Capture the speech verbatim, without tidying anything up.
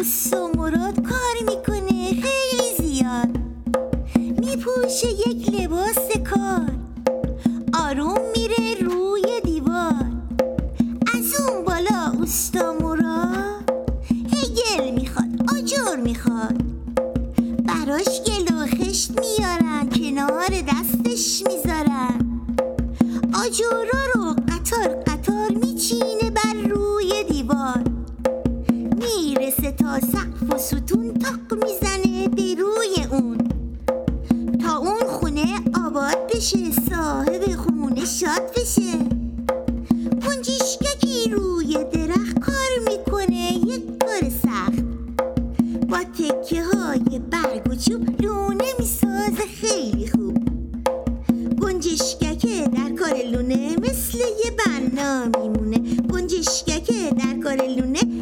اوستا مراد کار میکنه خیلی زیاد، میپوشه یک لباس کار، آروم میره روی دیوار. از اون بالا اوستا مراد هگل میخواد، آجر میخواد، براش گل و خشت میارن کنار دستش میذارن، آجورا رو قطار قطار میچینه بر روی دیوار، میرسه تا سقف و ستون تاق میزنه به روی اون، تا اون خونه آباد بشه، صاحب خونه شاد بشه. گنجشککی روی درخت کار میکنه یک کار سخت، با تکه های برگ و چوب لونه میسازه خیلی خوب. گنجشککه در کار لونه مثل یه بنا میمونه، گنجشککه در کار لونه